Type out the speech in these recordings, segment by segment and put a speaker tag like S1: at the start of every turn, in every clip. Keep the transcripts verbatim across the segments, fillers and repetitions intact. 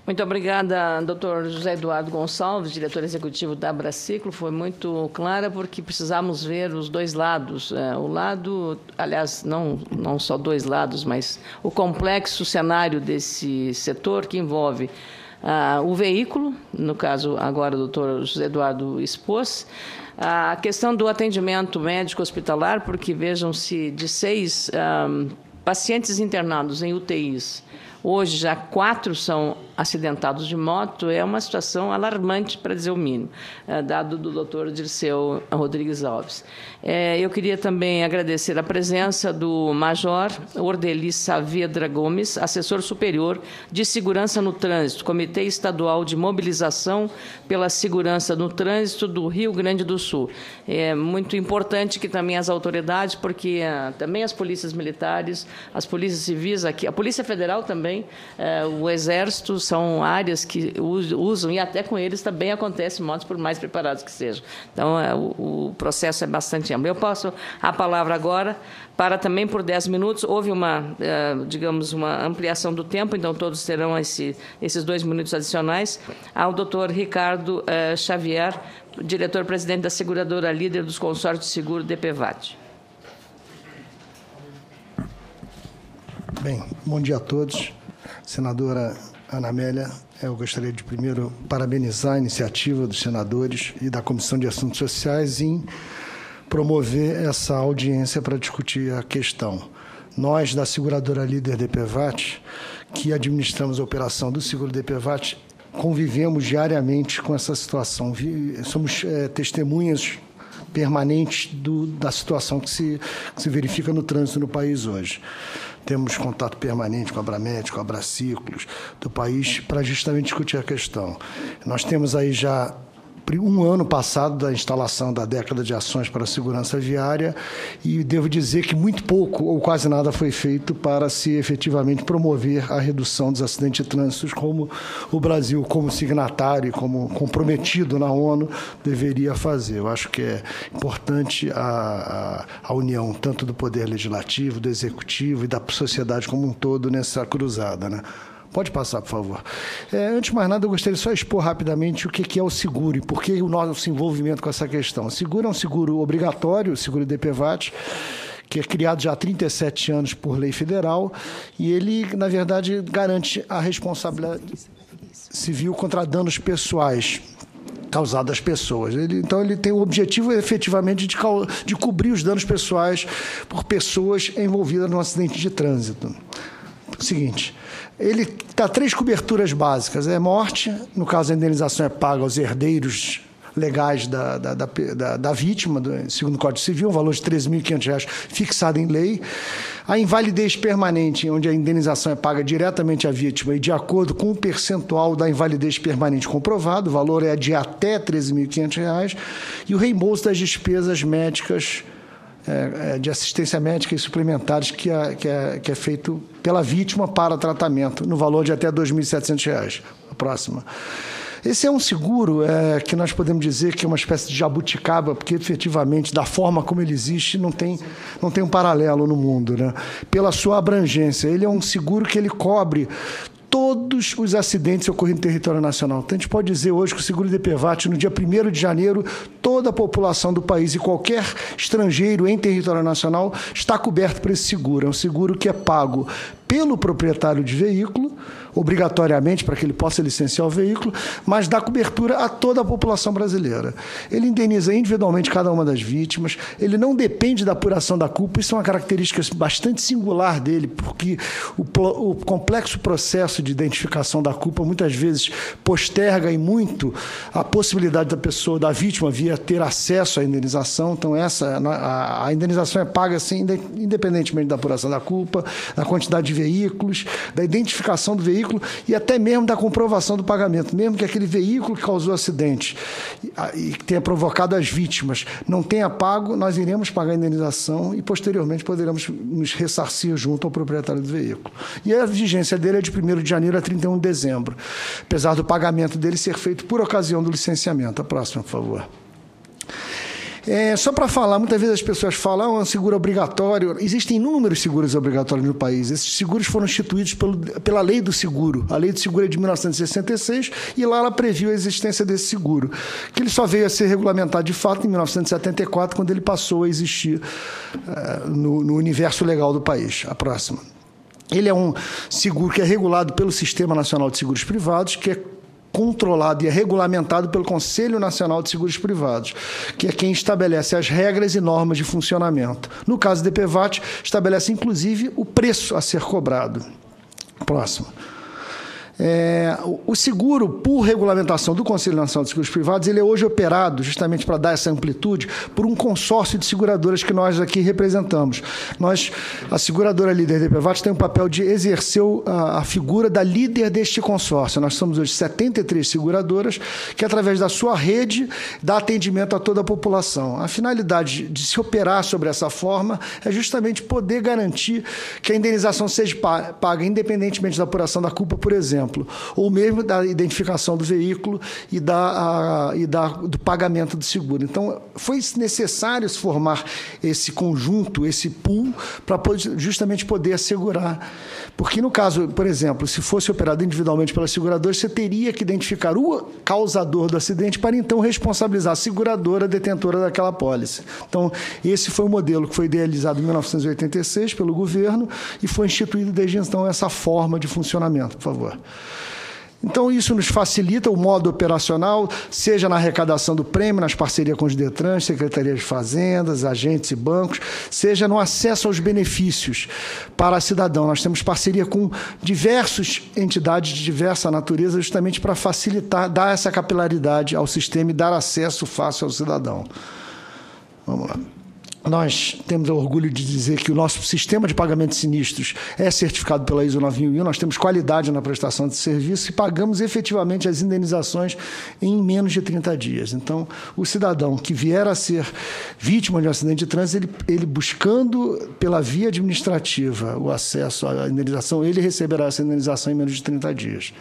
S1: Muito obrigada, doutor José Eduardo Gonçalves, diretor executivo da Abraciclo. Foi muito clara porque precisamos ver os dois lados. O lado, aliás, não, não só dois lados, mas o complexo cenário desse setor que envolve ah, o veículo, no caso agora o doutor José Eduardo expôs, a questão do atendimento médico hospitalar, porque vejam-se, de seis ah, pacientes internados em U T Is, hoje já quatro são acidentados de moto, é uma situação alarmante, para dizer o mínimo, dado do doutor Dirceu Rodrigues Alves. Eu queria também agradecer a presença do Major Ordeli Saavedra Gomes, assessor superior de Segurança no Trânsito, Comitê Estadual de Mobilização pela Segurança no Trânsito do Rio Grande do Sul. É muito importante que também as autoridades, porque também as polícias militares, as polícias civis aqui, a Polícia Federal também, o Exército, são áreas que usam, e até com eles também acontece motos, por mais preparados que sejam. Então, é, o, o processo é bastante amplo. Eu passo a palavra agora para também, por dez minutos, houve uma, é, digamos, uma ampliação do tempo, então todos terão esse, esses dois minutos adicionais, ao doutor Ricardo é, Xavier, diretor-presidente da seguradora líder dos consórcios de seguro D P V A T.
S2: Bem, bom dia a todos. Senadora Ana Amélia, eu gostaria de primeiro parabenizar a iniciativa dos senadores e da Comissão de Assuntos Sociais em promover essa audiência para discutir a questão. Nós, da seguradora líder D P V A T, que administramos a operação do seguro D P V A T, convivemos diariamente com essa situação. Somos é, testemunhas permanentes do, da situação que se, que se verifica no trânsito no país hoje. Temos contato permanente com a Abramet, com a Abraciclos do país para justamente discutir a questão. Nós temos aí já um ano passado da instalação da década de ações para a segurança viária e devo dizer que muito pouco ou quase nada foi feito para se efetivamente promover a redução dos acidentes de trânsito, como o Brasil, como signatário e como comprometido na ONU, deveria fazer. Eu acho que é importante a, a, a união tanto do Poder Legislativo, do Executivo e da sociedade como um todo nessa cruzada, né? Pode passar, por favor. É, antes de mais nada, eu gostaria só de expor rapidamente o que é o seguro e por que o nosso envolvimento com essa questão. O seguro é um seguro obrigatório, o seguro D P V A T, que é criado já há trinta e sete anos por lei federal, e ele, na verdade, garante a responsabilidade civil contra danos pessoais causados às pessoas. Ele, então, ele tem o objetivo, efetivamente, de, de cobrir os danos pessoais por pessoas envolvidas num acidente de trânsito. Seguinte, ele dá três coberturas básicas. É morte, no caso a indenização é paga aos herdeiros legais da, da, da, da, da vítima, do, segundo o Código Civil, um valor de treze mil e quinhentos reais fixado em lei. A invalidez permanente, onde a indenização é paga diretamente à vítima e de acordo com o percentual da invalidez permanente comprovado, o valor é de até treze mil e quinhentos reais. E o reembolso das despesas médicas, É, de assistência médica e suplementares que é, que, é, que é feito pela vítima para tratamento, no valor de até dois mil e setecentos reais. A próxima. Esse é um seguro é, que nós podemos dizer que é uma espécie de jabuticaba, porque, efetivamente, da forma como ele existe, não tem, não tem um paralelo no mundo, né? Pela sua abrangência. Ele é um seguro que ele cobre todos os acidentes ocorrendo no território nacional. Então, a gente pode dizer hoje que o seguro D P V A T, no dia primeiro de janeiro, toda a população do país e qualquer estrangeiro em território nacional está coberto por esse seguro. É um seguro que é pago pelo proprietário de veículo, obrigatoriamente para que ele possa licenciar o veículo, mas dá cobertura a toda a população brasileira. Ele indeniza individualmente cada uma das vítimas, ele não depende da apuração da culpa, isso é uma característica bastante singular dele, porque o, o complexo processo de identificação da culpa muitas vezes posterga e muito a possibilidade da pessoa, da vítima, vir a ter acesso à indenização. Então, essa, a, a indenização é paga assim, independentemente da apuração da culpa, da quantidade de veículos, da identificação do veículo e até mesmo da comprovação do pagamento. Mesmo que aquele veículo que causou acidente e que tenha provocado as vítimas não tenha pago, nós iremos pagar a indenização e, posteriormente, poderemos nos ressarcir junto ao proprietário do veículo. E a vigência dele é de primeiro de janeiro a trinta e um de dezembro, apesar do pagamento dele ser feito por ocasião do licenciamento. A próxima, por favor. É, só para falar, muitas vezes as pessoas falam, ah, é um seguro obrigatório. Existem inúmeros seguros obrigatórios no país. Esses seguros foram instituídos pelo, pela Lei do Seguro. A Lei do Seguro é de mil novecentos e sessenta e seis e lá ela previu a existência desse seguro, que ele só veio a ser regulamentado de fato em mil novecentos e setenta e quatro, quando ele passou a existir uh, no, no universo legal do país. A próxima. Ele é um seguro que é regulado pelo Sistema Nacional de Seguros Privados, que é controlado e é regulamentado pelo Conselho Nacional de Seguros Privados, que é quem estabelece as regras e normas de funcionamento. No caso do D P V A T, estabelece, inclusive, o preço a ser cobrado. Próximo. É, o seguro, por regulamentação do Conselho Nacional de Seguros Privados, ele é hoje operado, justamente para dar essa amplitude, por um consórcio de seguradoras que nós aqui representamos. Nós, a seguradora líder D P V A T tem o papel de exercer a, a figura da líder deste consórcio. Nós somos hoje setenta e três seguradoras que, através da sua rede, dá atendimento a toda a população. A finalidade de se operar sobre essa forma é justamente poder garantir que a indenização seja paga independentemente da apuração da culpa, por exemplo, ou mesmo da identificação do veículo e, da, a, e da, do pagamento do seguro. Então, foi necessário se formar esse conjunto, esse pool, para justamente poder assegurar. Porque, no caso, por exemplo, se fosse operado individualmente pela seguradora, você teria que identificar o causador do acidente para, então, responsabilizar a seguradora detentora daquela apólice. Então, esse foi o modelo que foi idealizado em mil novecentos e oitenta e seis pelo governo e foi instituído desde então essa forma de funcionamento, por favor. Então, isso nos facilita o modo operacional, seja na arrecadação do prêmio, nas parcerias com os DETRANs, secretarias de fazendas, agentes e bancos, seja no acesso aos benefícios para cidadão. Nós temos parceria com diversas entidades de diversa natureza, justamente para facilitar, dar essa capilaridade ao sistema e dar acesso fácil ao cidadão. Vamos lá. Nós temos o orgulho de dizer que o nosso sistema de pagamento de sinistros é certificado pela I S O nove mil e um, nós temos qualidade na prestação de serviço e pagamos efetivamente as indenizações em menos de trinta dias. Então, o cidadão que vier a ser vítima de um acidente de trânsito, ele, ele buscando pela via administrativa o acesso à indenização, ele receberá essa indenização em menos de trinta dias.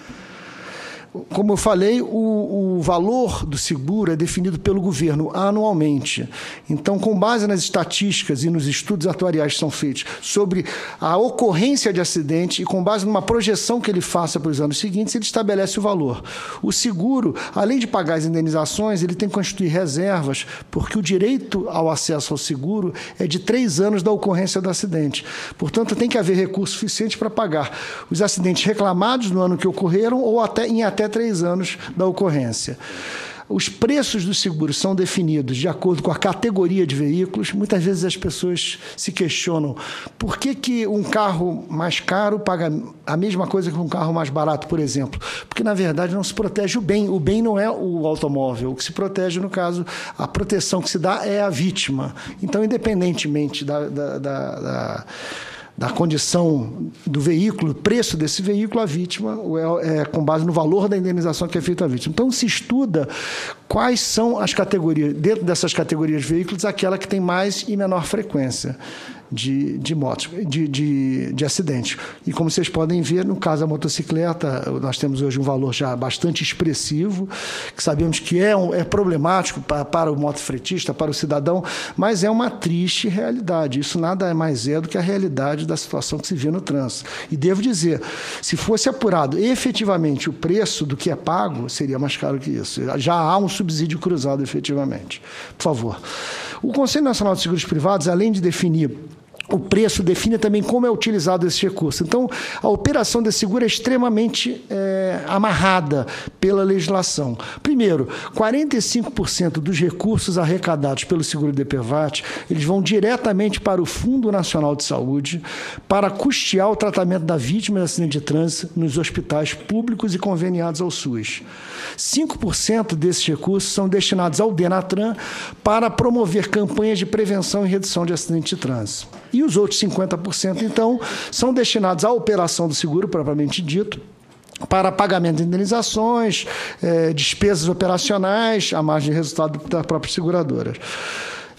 S2: Como eu falei, o, o valor do seguro é definido pelo governo anualmente. Então, com base nas estatísticas e nos estudos atuariais que são feitos sobre a ocorrência de acidente e com base numa projeção que ele faça para os anos seguintes, ele estabelece o valor. O seguro, além de pagar as indenizações, ele tem que constituir reservas, porque o direito ao acesso ao seguro é de três anos da ocorrência do acidente. Portanto, tem que haver recurso suficiente para pagar os acidentes reclamados no ano que ocorreram ou até em até até três anos da ocorrência. Os preços dos seguros são definidos de acordo com a categoria de veículos. Muitas vezes as pessoas se questionam por que, que um carro mais caro paga a mesma coisa que um carro mais barato, por exemplo. Porque, na verdade, não se protege o bem. O bem não é o automóvel. O que se protege, no caso, a proteção que se dá é a vítima. Então, independentemente da... da, da, da da condição do veículo, preço desse veículo, a vítima é, é com base no valor da indenização que é feita à vítima. Então, se estuda quais são as categorias, dentro dessas categorias de veículos, aquela que tem mais e menor frequência de, de motos, de, de, de acidentes. E como vocês podem ver, no caso da motocicleta, nós temos hoje um valor já bastante expressivo, que sabemos que é, um, é problemático para, para o motofretista, para o cidadão, mas é uma triste realidade. Isso nada mais é do que a realidade da situação que se vê no trânsito. E devo dizer, se fosse apurado efetivamente o preço do que é pago, seria mais caro que isso. Já há um subsídio cruzado efetivamente. Por favor. O Conselho Nacional de Seguros Privados, além de definir o preço, define também como é utilizado esse recurso. Então, a operação desse seguro é extremamente é, amarrada pela legislação. Primeiro, quarenta e cinco por cento dos recursos arrecadados pelo seguro D P V A T, eles vão diretamente para o Fundo Nacional de Saúde para custear o tratamento da vítima de acidente de trânsito nos hospitais públicos e conveniados ao SUS. cinco por cento desses recursos são destinados ao DENATRAN para promover campanhas de prevenção e redução de acidente de trânsito. E os outros cinquenta por cento, então, são destinados à operação do seguro, propriamente dito, para pagamento de indenizações, eh, despesas operacionais, à margem de resultado da própria seguradora.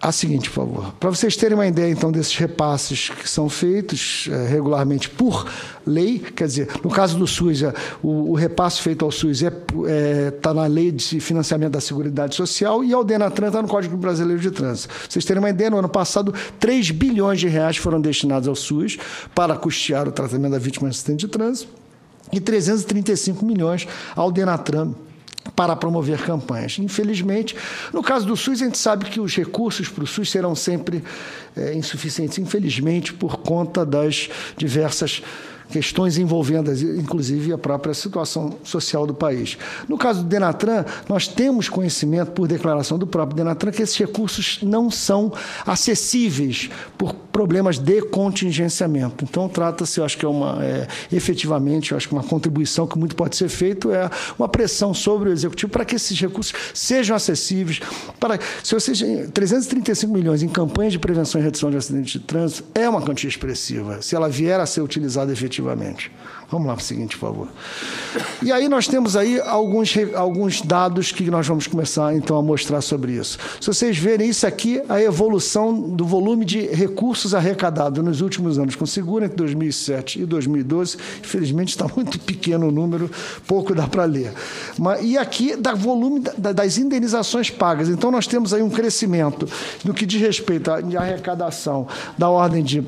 S2: a seguinte, por favor. Para vocês terem uma ideia, então, desses repasses que são feitos é, regularmente por lei, quer dizer, no caso do SUS, é, o, o repasse feito ao SUS está é, tá na Lei de Financiamento da Seguridade Social e ao DENATRAN está no Código Brasileiro de Trânsito. Para vocês terem uma ideia, no ano passado, três bilhões de reais foram destinados ao SUS para custear o tratamento da vítima de acidente de trânsito e trezentos e trinta e cinco milhões ao DENATRAN para promover campanhas. Infelizmente, no caso do SUS, a gente sabe que os recursos para o SUS serão sempre é, insuficientes, infelizmente, por conta das diversas questões envolvendo, inclusive, a própria situação social do país. No caso do DENATRAN, nós temos conhecimento, por declaração do próprio DENATRAN, que esses recursos não são acessíveis por problemas de contingenciamento. Então, trata-se, eu acho que é uma, é, efetivamente, eu acho que uma contribuição que muito pode ser feito é uma pressão sobre o Executivo para que esses recursos sejam acessíveis. Para, se vocês, trezentos e trinta e cinco milhões em campanhas de prevenção e redução de acidentes de trânsito é uma quantia expressiva, se ela vier a ser utilizada efetivamente. Vamos lá para o seguinte, por favor. E aí nós temos aí alguns, alguns dados que nós vamos começar, então, a mostrar sobre isso. Se vocês verem isso aqui, a evolução do volume de recursos arrecadados nos últimos anos com seguro, entre dois mil e sete e dois mil e doze, infelizmente está muito pequeno o número, pouco dá para ler. Mas, e aqui, da volume da, das indenizações pagas. Então, nós temos aí um crescimento no que diz respeito à arrecadação da ordem de...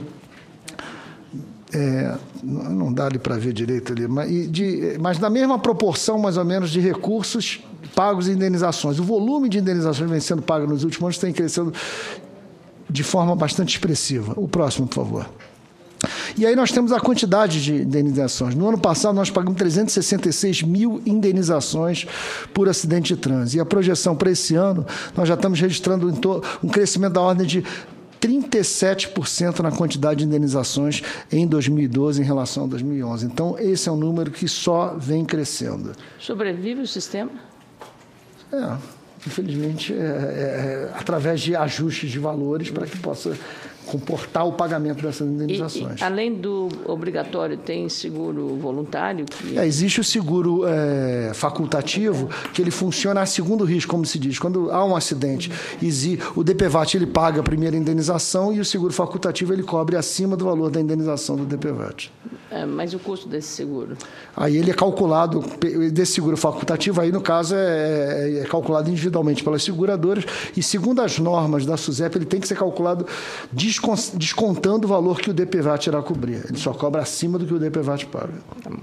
S2: É, não dá ali para ver direito ali, mas, de, mas na mesma proporção, mais ou menos, de recursos pagos e indenizações. O volume de indenizações vem sendo pago nos últimos anos tem crescendo de forma bastante expressiva. O próximo, por favor. E aí nós temos a quantidade de indenizações. No ano passado, nós pagamos trezentos e sessenta e seis mil indenizações por acidente de trânsito. E a projeção para esse ano, nós já estamos registrando um crescimento da ordem de trinta e sete por cento na quantidade de indenizações em dois mil e doze em relação a dois mil e onze. Então, esse é um número que só vem crescendo.
S1: Sobrevive o sistema?
S2: É, infelizmente, é, é, através de ajustes de valores para que possa comportar o pagamento dessas indenizações.
S1: E, e, além do obrigatório, tem seguro voluntário? Que...
S2: É, existe o seguro é, facultativo, que ele funciona a segundo risco, como se diz. Quando há um acidente, o D P V A T ele paga a primeira indenização e o seguro facultativo ele cobre acima do valor da indenização do D P V A T.
S1: É, mas o custo desse seguro?
S2: Aí ele é calculado, desse seguro facultativo, aí no caso é, é calculado individualmente pelas seguradoras e segundo as normas da SUSEP, ele tem que ser calculado descontando o valor que o D P V A T irá cobrir. Ele só cobra acima do que o D P V A T paga.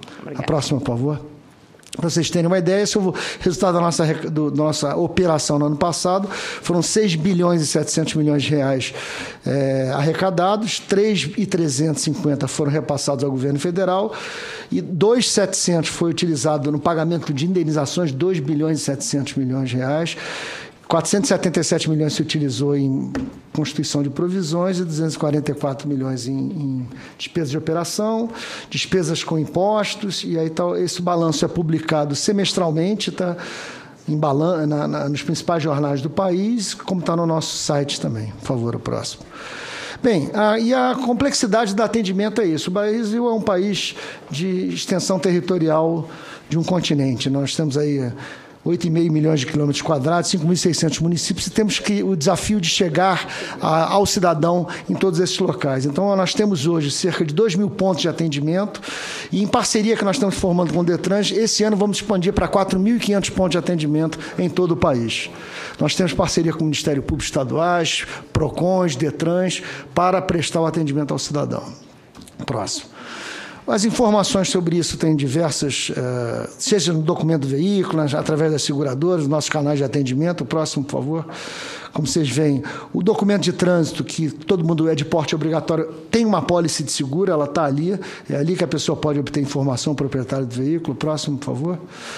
S2: A próxima, por favor. Para vocês terem uma ideia, esse é o resultado da nossa, do, da nossa operação no ano passado. Foram seis bilhões e setecentos milhões de reais é, arrecadados, três bilhões e trezentos e cinquenta foram repassados ao governo federal e dois bilhões e setecentos foi utilizado no pagamento de indenizações, dois bilhões e setecentos milhões de reais. quatrocentos e setenta e sete milhões se utilizou em constituição de provisões e duzentos e quarenta e quatro milhões em, em despesas de operação, despesas com impostos, e aí tá, esse balanço é publicado semestralmente, tá, em balan- na, na, nos principais jornais do país, como está no nosso site também. Por favor, o próximo. Bem, a, e a complexidade do atendimento é isso. O Brasil é um país de extensão territorial de um continente. Nós temos aí oito vírgula cinco milhões de quilômetros quadrados, cinco mil e seiscentos municípios, e temos que, o desafio de chegar a, ao cidadão em todos esses locais. Então, nós temos hoje cerca de dois mil pontos de atendimento, e em parceria que nós estamos formando com o Detrans, esse ano vamos expandir para quatro mil e quinhentos pontos de atendimento em todo o país. Nós temos parceria com o Ministério Público Estaduais, PROCONs, Detrans, para prestar o atendimento ao cidadão. Próximo. As informações sobre isso têm diversas, seja no documento do veículo, através das seguradoras, nossos canais de atendimento. O próximo, por favor. Como vocês veem, o documento de trânsito, que todo mundo é de porte obrigatório, tem uma apólice de seguro, ela está ali, é ali que a pessoa pode obter informação proprietária do veículo. O próximo, por favor.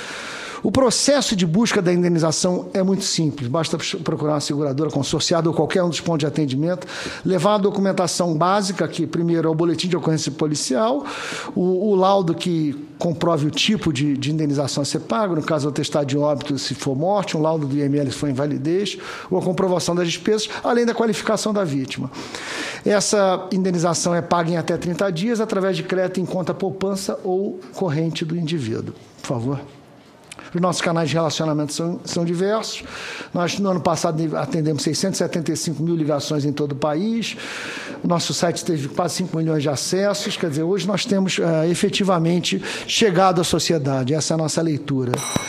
S2: O processo de busca da indenização é muito simples. Basta procurar uma seguradora consorciada ou qualquer um dos pontos de atendimento, levar a documentação básica, que primeiro é o boletim de ocorrência policial, o, o laudo que comprove o tipo de, de indenização a ser pago, no caso, o atestado de óbito se for morte, um laudo do I M L se for invalidez, ou a comprovação das despesas, além da qualificação da vítima. Essa indenização é paga em até trinta dias, através de crédito em conta poupança ou corrente do indivíduo. Por favor. Os nossos canais de relacionamento são, são diversos. Nós, no ano passado, atendemos seiscentos e setenta e cinco mil ligações em todo o país. O nosso site teve quase cinco milhões de acessos. Quer dizer, hoje nós temos uh, efetivamente chegado à sociedade. Essa é a nossa leitura.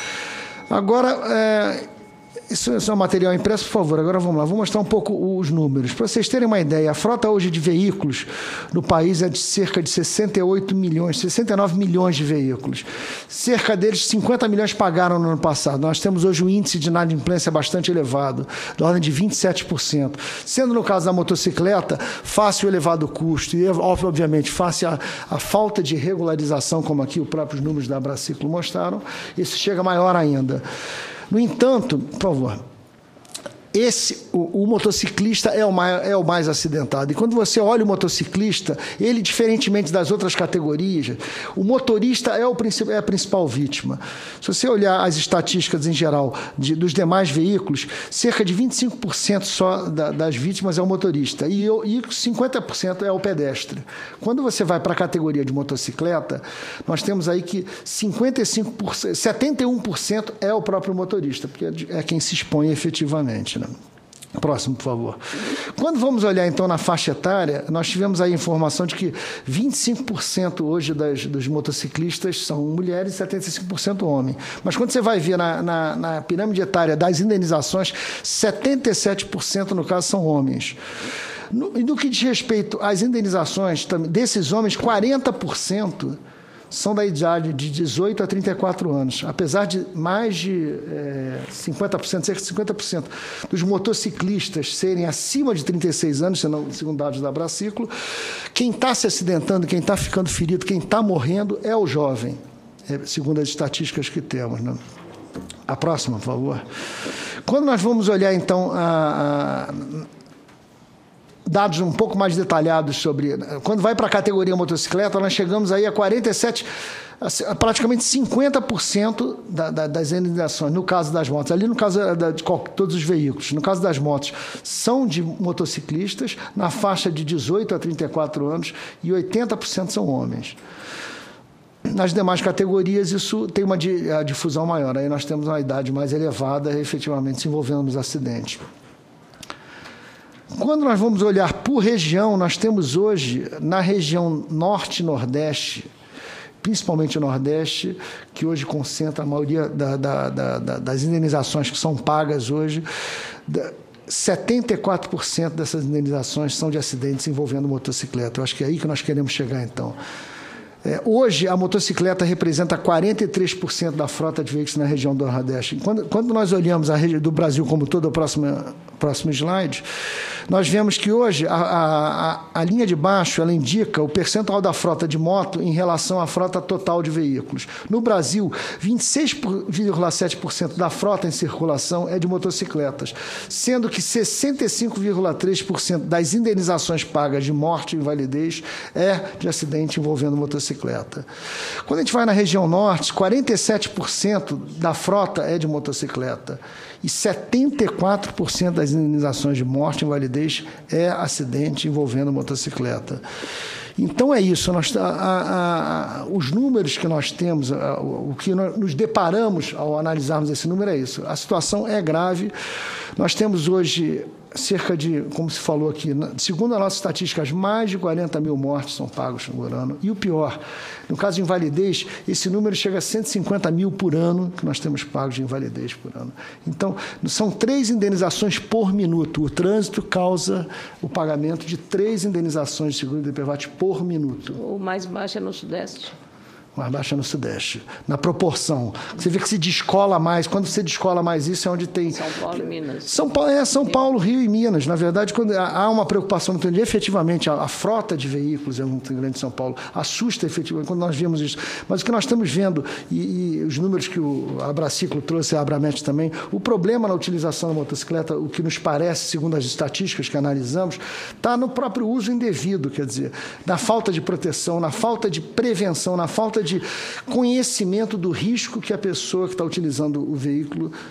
S2: Agora, é, isso, isso é um material impresso, por favor. Agora vamos lá, vou mostrar um pouco os números. Para vocês terem uma ideia, a frota hoje de veículos no país é de cerca de sessenta e oito milhões, sessenta e nove milhões de veículos. Cerca deles, cinquenta milhões pagaram no ano passado. Nós temos hoje um índice de inadimplência bastante elevado, da ordem de vinte e sete por cento. Sendo no caso da motocicleta, face o elevado custo e, obviamente, face a, a falta de regularização, como aqui os próprios números da Abraciclo mostraram, isso chega maior ainda. No entanto, por favor, esse, o, o motociclista é o, mais, é o mais acidentado. E quando você olha o motociclista, ele, diferentemente das outras categorias, o motorista é, o, é a principal vítima. Se você olhar as estatísticas em geral de, dos demais veículos, cerca de vinte e cinco por cento só da, das vítimas é o motorista e, e cinquenta por cento é o pedestre. Quando você vai para a categoria de motocicleta, nós temos aí que cinquenta e cinco por cento, setenta e um por cento é o próprio motorista, porque é quem se expõe efetivamente, né? Próximo, por favor. Quando vamos olhar, então, na faixa etária, nós tivemos aí a informação de que vinte e cinco por cento hoje das, dos motociclistas são mulheres e setenta e cinco por cento homens. Mas quando você vai ver na, na, na pirâmide etária das indenizações, setenta e sete por cento, no caso, são homens. No, e no que diz respeito às indenizações desses homens, quarenta por cento são da idade de dezoito a trinta e quatro anos. Apesar de mais de é, cinquenta por cento, cerca de cinquenta por cento dos motociclistas serem acima de trinta e seis anos, segundo dados da Abraciclo, quem está se acidentando, quem está ficando ferido, quem está morrendo é o jovem, é, segundo as estatísticas que temos, né? A próxima, por favor. Quando nós vamos olhar, então, a... a dados um pouco mais detalhados sobre... Quando vai para a categoria motocicleta, nós chegamos aí a quarenta e sete por cento, a praticamente cinquenta por cento da, da, das indenizações, no caso das motos. Ali, no caso da, de todos os veículos, no caso das motos, são de motociclistas, na faixa de dezoito a trinta e quatro anos, e oitenta por cento são homens. Nas demais categorias, isso tem uma a difusão maior. Aí nós temos uma idade mais elevada, efetivamente, se envolvendo nos acidentes. Quando nós vamos olhar por região, nós temos hoje, na região norte e nordeste, principalmente o nordeste, que hoje concentra a maioria da, da, da, das indenizações que são pagas hoje, setenta e quatro por cento dessas indenizações são de acidentes envolvendo motocicleta. Eu acho que é aí que nós queremos chegar, então. É, hoje, a motocicleta representa quarenta e três por cento da frota de veículos na região do Nordeste. Quando, quando nós olhamos a região do Brasil como todo, o próximo, próximo slide, nós vemos que hoje a, a, a linha de baixo ela indica o percentual da frota de moto em relação à frota total de veículos. No Brasil, vinte e seis vírgula sete por cento da frota em circulação é de motocicletas, sendo que sessenta e cinco vírgula três por cento das indenizações pagas de morte e invalidez é de acidente envolvendo motocicleta. Quando a gente vai na região norte, quarenta e sete por cento da frota é de motocicleta e setenta e quatro por cento das indenizações de morte e invalidez é acidente envolvendo motocicleta. Então é isso, nós, a, a, a, os números que nós temos, a, o que nós nos deparamos ao analisarmos esse número é isso. A situação é grave, nós temos hoje cerca de, como se falou aqui, segundo as nossas estatísticas, mais de quarenta mil mortes são pagos por ano. E o pior, no caso de invalidez, esse número chega a cento e cinquenta mil por ano que nós temos pagos de invalidez por ano. Então, são três indenizações por minuto. O trânsito causa o pagamento de três indenizações de seguro de I P V A T por minuto.
S1: O mais baixo é no Sudeste.
S2: Mais baixa no Sudeste, na proporção. Você vê que se descola mais. Quando você descola mais isso, é onde tem...
S1: São Paulo e Minas.
S2: São Paulo, é, São Paulo, Rio e Minas. Na verdade, quando há uma preocupação muito grande, efetivamente, a, a frota de veículos é muito grande em São Paulo. Assusta, efetivamente, quando nós vemos isso. Mas o que nós estamos vendo, e, e os números que o Abraciclo trouxe, a Abramet também, o problema na utilização da motocicleta, o que nos parece, segundo as estatísticas que analisamos, está no próprio uso indevido, quer dizer, na falta de proteção, na falta de prevenção, na falta de conhecimento do risco que a pessoa que está utilizando o veículo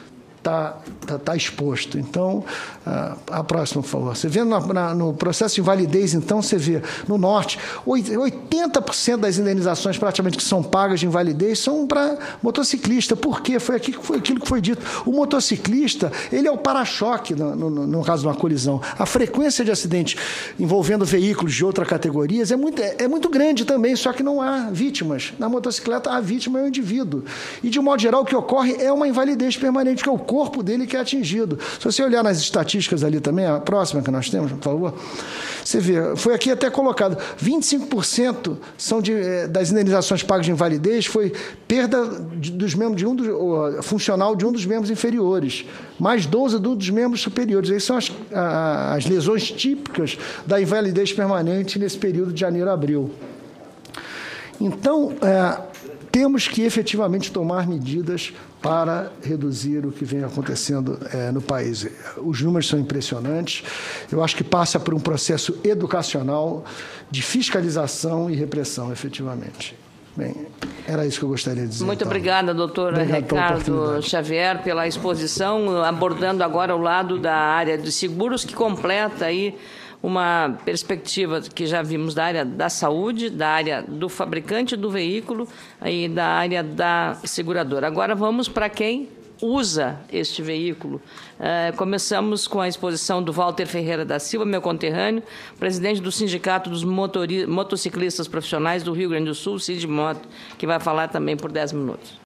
S2: está tá, tá exposto. Então, a, a próxima, por favor. Você vê na, na, no processo de invalidez, então, você vê no norte, oitenta por cento das indenizações praticamente que são pagas de invalidez são para motociclista. Por quê? Foi, aqui, foi aquilo que foi dito. O motociclista, ele é o para-choque, no, no, no caso de uma colisão. A frequência de acidentes envolvendo veículos de outras categorias é muito, é, é muito grande também, só que não há vítimas. Na motocicleta, a vítima é o indivíduo. E, de um modo geral, o que ocorre é uma invalidez permanente, que é o corpo dele que é atingido. Se você olhar nas estatísticas ali também, a próxima que nós temos, por favor, você vê, foi aqui até colocado, vinte e cinco por cento são de, das indenizações pagas de invalidez foi perda de, dos membros de um dos, ou, funcional de um dos membros inferiores, mais doze dos membros superiores. Essas são as, as lesões típicas da invalidez permanente nesse período de janeiro a abril. Então, é, temos que efetivamente tomar medidas para reduzir o que vem acontecendo é, no país. Os números são impressionantes. Eu acho que passa por um processo educacional de fiscalização e repressão, efetivamente. Bem, era isso que eu gostaria de dizer.
S1: Muito
S2: então.
S1: obrigada, doutor Ricardo Xavier, pela exposição, abordando agora o lado da área de seguros, que completa aí uma perspectiva que já vimos da área da saúde, da área do fabricante do veículo e da área da seguradora. Agora vamos para quem usa este veículo. Uh, começamos com a exposição do Walter Ferreira da Silva, meu conterrâneo, presidente do Sindicato dos Motori- Motociclistas Profissionais do Rio Grande do Sul, Sindimoto, que vai falar também por dez minutos.